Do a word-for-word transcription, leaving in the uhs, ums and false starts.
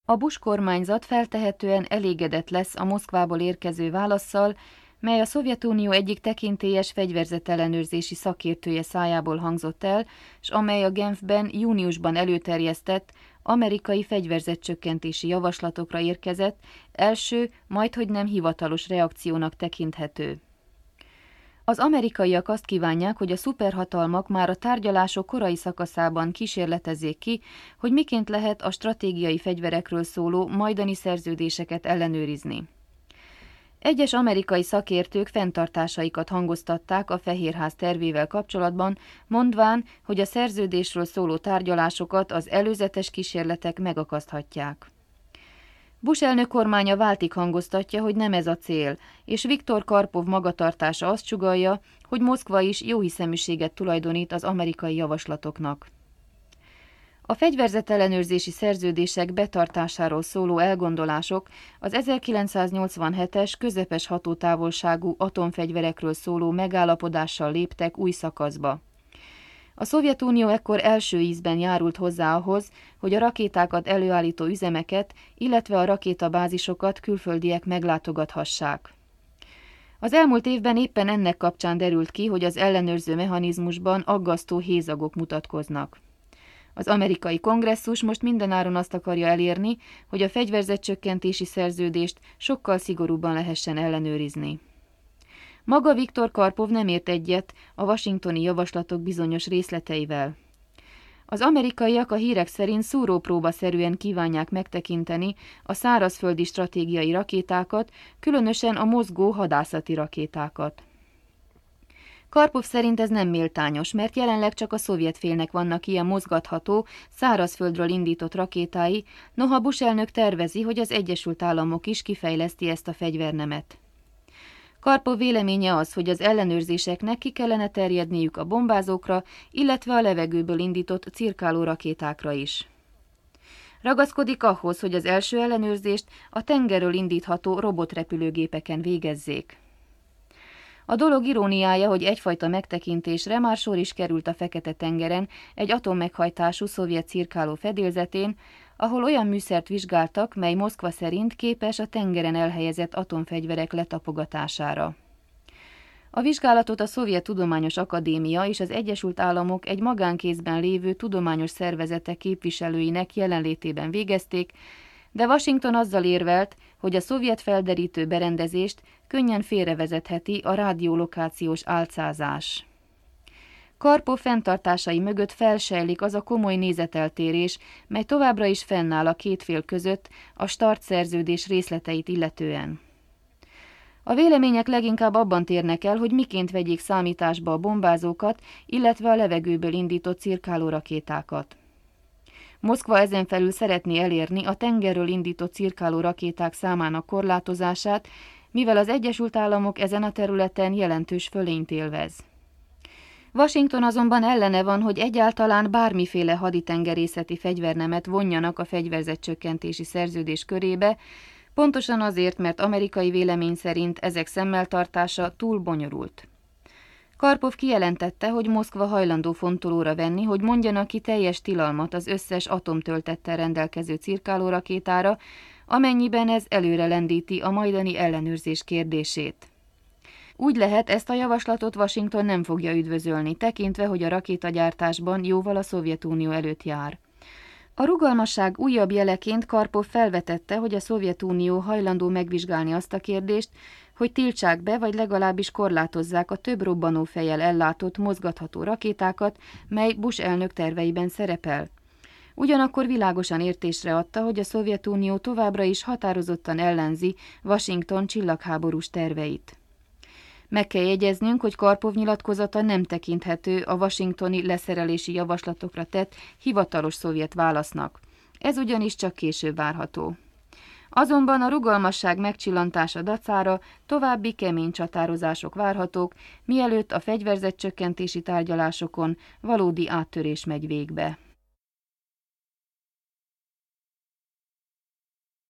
A Bush kormányzat feltehetően elégedett lesz a Moszkvából érkező válasszal, mely a Szovjetunió egyik tekintélyes fegyverzetellenőrzési szakértője szájából hangzott el, s amely a Genfben júniusban előterjesztett amerikai fegyverzetcsökkentési javaslatokra érkezett, első, majdhogy nem hivatalos reakciónak tekinthető. Az amerikaiak azt kívánják, hogy a szuperhatalmak már a tárgyalások korai szakaszában kísérletezzék ki, hogy miként lehet a stratégiai fegyverekről szóló majdani szerződéseket ellenőrizni. Egyes amerikai szakértők fenntartásaikat hangoztatták a Fehérház tervével kapcsolatban, mondván, hogy a szerződésről szóló tárgyalásokat az előzetes kísérletek megakaszthatják. Bush elnök kormánya váltig hangoztatja, hogy nem ez a cél, és Viktor Karpov magatartása azt sugallja, hogy Moszkva is jóhiszeműséget tulajdonít az amerikai javaslatoknak. A fegyverzetellenőrzési szerződések betartásáról szóló elgondolások az ezerkilencszáznyolcvanhetes közepes hatótávolságú atomfegyverekről szóló megállapodással léptek új szakaszba. A Szovjetunió ekkor első ízben járult hozzá ahhoz, hogy a rakétákat előállító üzemeket, illetve a rakétabázisokat külföldiek meglátogathassák. Az elmúlt évben éppen ennek kapcsán derült ki, hogy az ellenőrző mechanizmusban aggasztó hézagok mutatkoznak. Az amerikai kongresszus most mindenáron azt akarja elérni, hogy a fegyverzetcsökkentési szerződést sokkal szigorúbban lehessen ellenőrizni. Maga Viktor Karpov nem ért egyet a washingtoni javaslatok bizonyos részleteivel. Az amerikaiak a hírek szerint szúrópróbaszerűen kívánják megtekinteni a szárazföldi stratégiai rakétákat, különösen a mozgó hadászati rakétákat. Karpov szerint ez nem méltányos, mert jelenleg csak a szovjet félnek vannak ilyen mozgatható, szárazföldről indított rakétái, noha Bush elnök tervezi, hogy az Egyesült Államok is kifejleszti ezt a fegyvernemet. Karpov véleménye az, hogy az ellenőrzéseknek ki kellene terjedniük a bombázókra, illetve a levegőből indított cirkáló rakétákra is. Ragaszkodik ahhoz, hogy az első ellenőrzést a tengerről indítható robotrepülőgépeken végezzék. A dolog iróniája, hogy egyfajta megtekintésre már sor is került a Fekete-tengeren egy atommeghajtású szovjet cirkáló fedélzetén, ahol olyan műszert vizsgáltak, mely Moszkva szerint képes a tengeren elhelyezett atomfegyverek letapogatására. A vizsgálatot a Szovjet Tudományos Akadémia és az Egyesült Államok egy magánkézben lévő tudományos szervezete képviselőinek jelenlétében végezték, de Washington azzal érvelt, hogy a szovjet felderítő berendezést könnyen félrevezetheti a rádiolokációs álcázás. Karpov fenntartásai mögött felsejlik az a komoly nézeteltérés, mely továbbra is fennáll a két fél között a START szerződés részleteit illetően. A vélemények leginkább abban térnek el, hogy miként vegyék számításba a bombázókat, illetve a levegőből indított cirkáló rakétákat. Moszkva ezen felül szeretné elérni a tengerről indított cirkáló rakéták számának korlátozását, mivel az Egyesült Államok ezen a területen jelentős fölényt élvez. Washington azonban ellene van, hogy egyáltalán bármiféle haditengerészeti fegyvernemet vonjanak a fegyverzetcsökkentési szerződés körébe, pontosan azért, mert amerikai vélemény szerint ezek szemmeltartása túl bonyolult. Karpov kijelentette, hogy Moszkva hajlandó fontolóra venni, hogy mondjanak ki teljes tilalmat az összes atomtöltettel rendelkező cirkálórakétára, amennyiben ez előre lendíti a majdani ellenőrzés kérdését. Úgy lehet, ezt a javaslatot Washington nem fogja üdvözölni, tekintve, hogy a rakétagyártásban jóval a Szovjetunió előtt jár. A rugalmasság újabb jeleként Karpov felvetette, hogy a Szovjetunió hajlandó megvizsgálni azt a kérdést, hogy tiltsák be, vagy legalábbis korlátozzák a több robbanófejjel ellátott mozgatható rakétákat, mely Bush elnök terveiben szerepel. Ugyanakkor világosan értésre adta, hogy a Szovjetunió továbbra is határozottan ellenzi Washington csillagháborús terveit. Meg kell jegyeznünk, hogy Karpov nyilatkozata nem tekinthető a washingtoni leszerelési javaslatokra tett hivatalos szovjet válasznak. Ez ugyanis csak később várható. Azonban a rugalmasság megcsillantása dacára további kemény csatározások várhatók, mielőtt a fegyverzetcsökkentési tárgyalásokon valódi áttörés megy végbe.